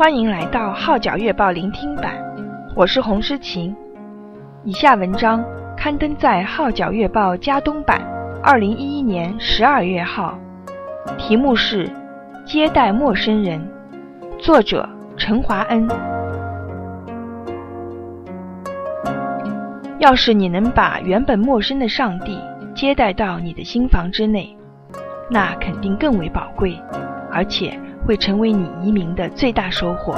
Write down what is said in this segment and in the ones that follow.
欢迎来到号角月报聆听版，我是洪诗琴。以下文章刊登在号角月报加东版2011年12月号，题目是接待陌生人，作者陈华恩。要是你能把原本陌生的上帝接待到你的心房之内，那肯定更为宝贵，而且会成为你移民的最大收获。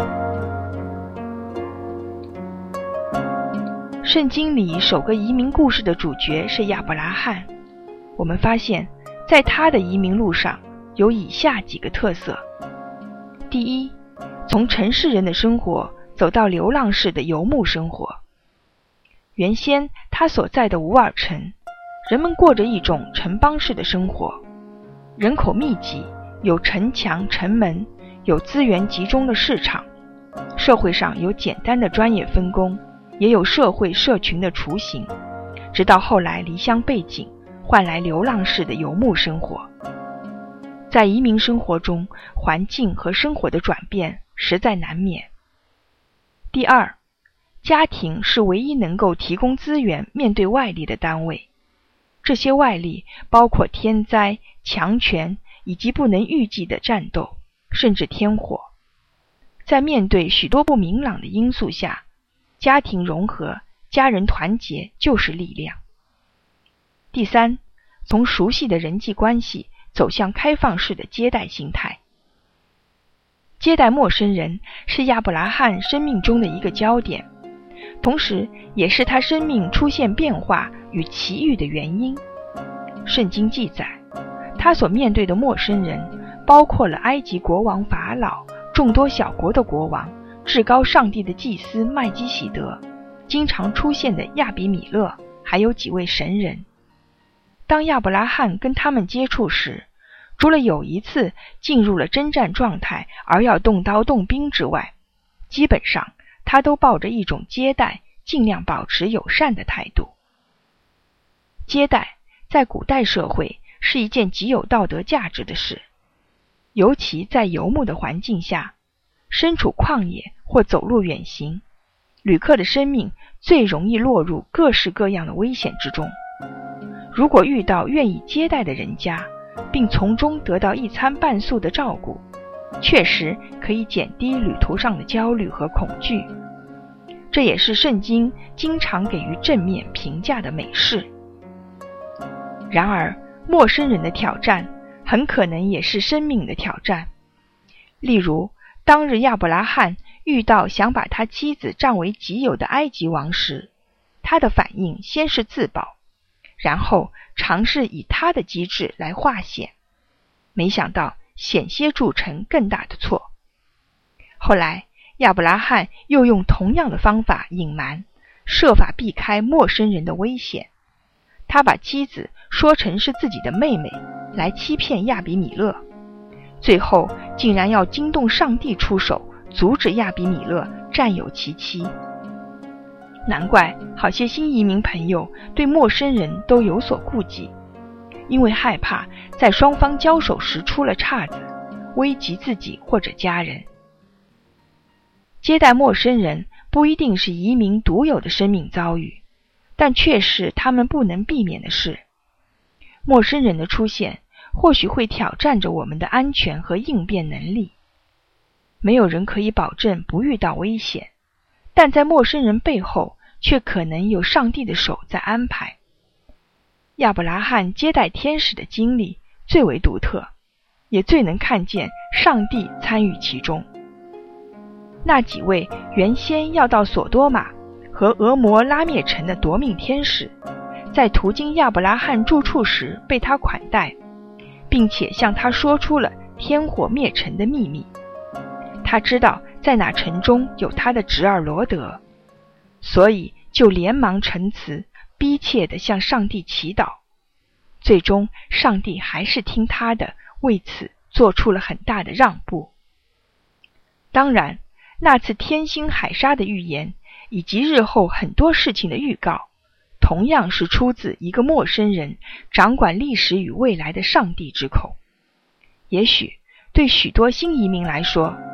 圣经里首个移民故事的主角是亚伯拉罕。我们发现，在他的移民路上有以下几个特色。第一，从城市人的生活走到流浪式的游牧生活。原先他所在的乌尔城，人们过着一种城邦式的生活，人口密集，有城墙、城门，有资源集中的市场，社会上有简单的专业分工，也有社会社群的雏形，直到后来离乡背井，换来流浪式的游牧生活。在移民生活中，环境和生活的转变实在难免。第二，家庭是唯一能够提供资源面对外力的单位。这些外力包括天灾、强权以及不能预计的战斗，甚至天火。在面对许多不明朗的因素下，家庭融合、家人团结就是力量。第三，从熟悉的人际关系走向开放式的接待心态。接待陌生人是亚伯拉罕生命中的一个焦点，同时也是他生命出现变化与奇遇的原因。圣经记载，他所面对的陌生人包括了埃及国王法老、众多小国的国王、至高上帝的祭司麦基洗德，经常出现的亚比米勒，还有几位神人。当亚伯拉罕跟他们接触时，除了有一次进入了征战状态而要动刀动兵之外，基本上他都抱着一种接待，尽量保持友善的态度。接待在古代社会是一件极有道德价值的事，尤其在游牧的环境下，身处旷野或走路远行，旅客的生命最容易落入各式各样的危险之中。如果遇到愿意接待的人家，并从中得到一餐半宿的照顾，确实可以减低旅途上的焦虑和恐惧。这也是圣经经常给予正面评价的美事。然而，陌生人的挑战很可能也是生命的挑战。例如，当日亚伯拉罕遇到想把他妻子占为己有的埃及王时，他的反应先是自保，然后尝试以他的机智来化险，没想到险些铸成更大的错。后来亚伯拉罕又用同样的方法隐瞒，设法避开陌生人的危险。他把妻子说成是自己的妹妹，来欺骗亚比米勒，最后竟然要惊动上帝出手，阻止亚比米勒占有其妻。难怪好些新移民朋友对陌生人都有所顾忌，因为害怕在双方交手时出了岔子，危及自己或者家人。接待陌生人不一定是移民独有的生命遭遇，但却是他们不能避免的事。陌生人的出现或许会挑战着我们的安全和应变能力。没有人可以保证不遇到危险，但在陌生人背后却可能有上帝的手在安排。亚伯拉罕接待天使的经历最为独特，也最能看见上帝参与其中。那几位原先要到索多玛和俄摩拉灭城的夺命天使，在途经亚伯拉罕住处时被他款待，并且向他说出了天火灭城的秘密。他知道在那城中有他的侄儿罗德，所以就连忙陈词，逼切地向上帝祈祷。最终上帝还是听他的，为此做出了很大的让步。当然，那次天星海沙的预言以及日后很多事情的预告，同样是出自一个陌生人掌管历史与未来的上帝之口。也许对许多新移民来说，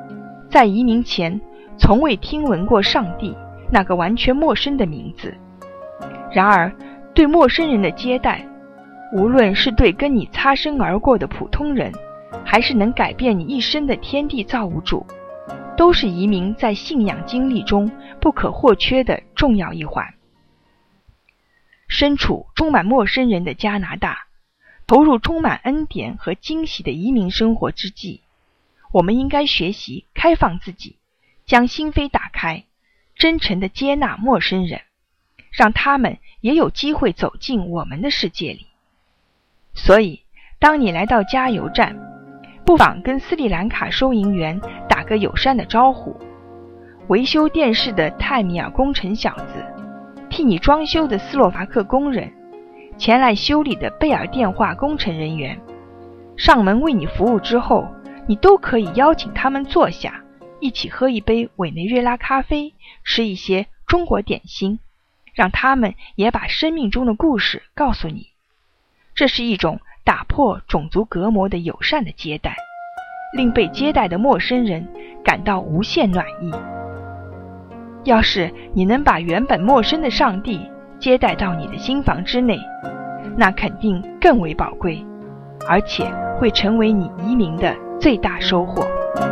在移民前从未听闻过上帝那个完全陌生的名字。然而，对陌生人的接待，无论是对跟你擦身而过的普通人，还是能改变你一生的天地造物主，都是移民在信仰经历中不可或缺的重要一环。身处充满陌生人的加拿大，投入充满恩典和惊喜的移民生活之际，我们应该学习开放自己，将心扉打开，真诚地接纳陌生人，让他们也有机会走进我们的世界里。所以，当你来到加油站，不妨跟斯里兰卡收银员打个友善的招呼，维修电视的泰米尔工程小子，替你装修的斯洛伐克工人，前来修理的贝尔电话工程人员，上门为你服务之后，你都可以邀请他们坐下，一起喝一杯委内瑞拉咖啡，吃一些中国点心，让他们也把生命中的故事告诉你。这是一种打破种族隔膜的友善的接待，令被接待的陌生人感到无限暖意。要是你能把原本陌生的上帝接待到你的心房之内，那肯定更为宝贵，而且会成为你移民的最大收获。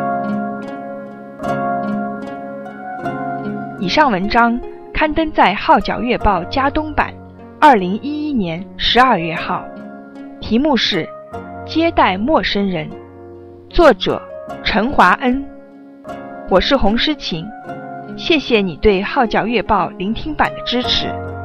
以上文章刊登在《号角月报》加东版2011年12月号，题目是接待陌生人，作者陈华恩。我是洪诗晴，谢谢你对《号角月报》聆听版的支持。